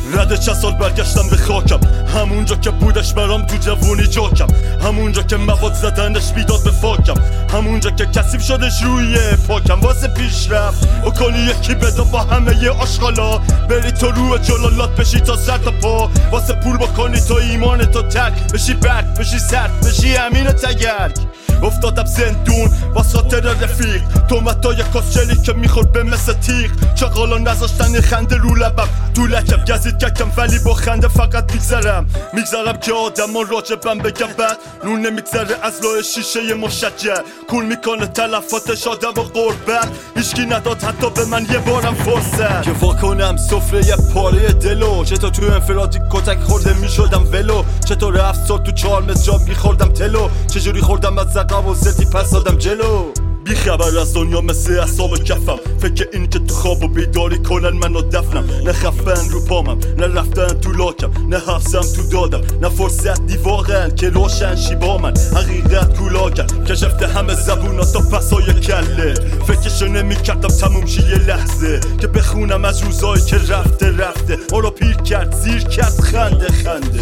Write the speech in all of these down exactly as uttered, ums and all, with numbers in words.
رده چند سال برگشتم به خاکم، همونجا که بودش برام تو جوونی جاکم، همونجا که مواد زدنش بیداد به فاکم، همونجا که کثیف شدش روی پاکم. واسه پیشرفت و کنی یکی بدا با همه ی آشغالا، بری تو روی جلالات بشی تا سر تا پا، واسه پول بکنی تا ایمان تو ترک بشی، برد بشی سرد بشی امین تگرگ. افتادم زندون واسه خاطر رفیق، تومتای کسچلی که میخورد به مثل تیغ، چقالا نذاشتن خنده رو لبم، تو لکم گزید ککم ولی با خنده فقط میگذرم. میگذرم که آدمان راجبم بگم بد، نون نمیگذره از لای شیشه مشجر، کول میکنه تلفاتش آدم و قربت، هیچکی نداد حتی به من یه بارم فرصت که واکنم سفره یه پاره دلو. چطور تو انفرادی کتک خورده میشدم ولو، چطور هفت سال تو چهار متر میخوردم تلو، چجوری خوردم از زقب و زدی پس دادم جلو. بی خبر از دنیا مثل اصاب کفم، فکر این که تو خواب و بیداری کنن منو دفنم، نه خفن رو پامم نه رفتن تو لاکم، نه حفظم تو دادم نه فرصت دیواقن که روشن شی با من، حقیقت کولاکن کشفته همه زبونا تا پسای کله، فکرشو نمی کردم تموم شی یه لحظه که بخونم از روزایی که رفته رفته، ما رو پیر کرد زیر کرد خنده خنده.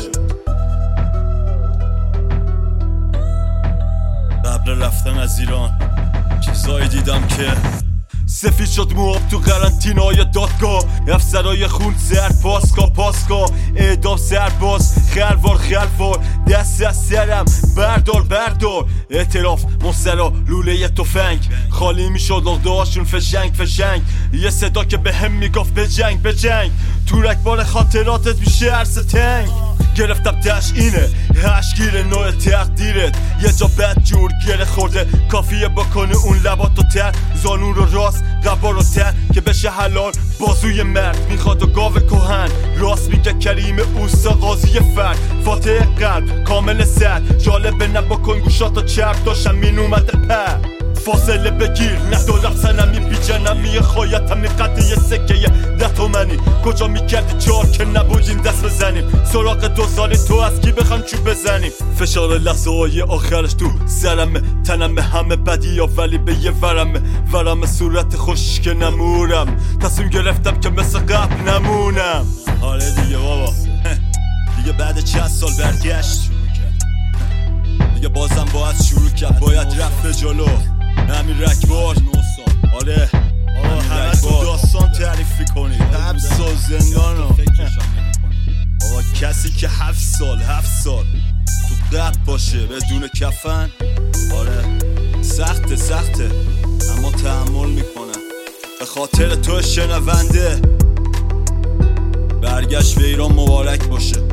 قبل رفتن از ایران چیزایی دیدم که سفید شد مواب تو قرنطینای دادگاه، افسرای خون زرد پاسکا پاسکا، اعدام سرباز خلوار خلوار، دست از سرم بردار بردار، اعتراف مسترا لوله تفنگ، خالی میشد لغده هاشون فشنگ فشنگ، یه صدا که به هم میگفت به جنگ به جنگ، تو رکبار خاطراتت میشه عرص تنگ. گرفتم تش اینه هشگیر نوع تقدیرت، یه جا بد جور گره خورده کافیه بکنه اون لباتو تر، زانون رو راست قبا رو تر که بشه حلال بازوی مرد، میخواد و گاو کهن راست میگه کریم اوستا قاضی فرد، فاتح قلب کامل سر، جالبه نبکن گوشاتو چرب داشتم مین اومده پر، فاصله بگیر ندارم سنمی بی جنمی خواهیتم نقده یه سکه ده تومنی، کجا میکردی چار که نبودیم دست بزنیم، سراغ دو سالی تو از کی بخوام چوب بزنیم، فشار لحظه های آخرش تو سرمه، تنم همه بدی ها ولی به یه ورمه، ورم صورت خوش که نمورم، تصمیم گرفتم که مثل قبل نمونم. آره دیگه بابا دیگه بعد چند سال برگشت دیگه بازم باید شروع کرد، باید رفت به جلو، همین رکبار. آره آه همه تو داستان تعریف کنید، حبس و زندان و آقا کسی که هفت سال هفت سال تو قبل باشه بدون کفن، آره سخته سخته اما تحمل میکنه. به خاطر تو شنونده برگشت به ایران مبارک باشه.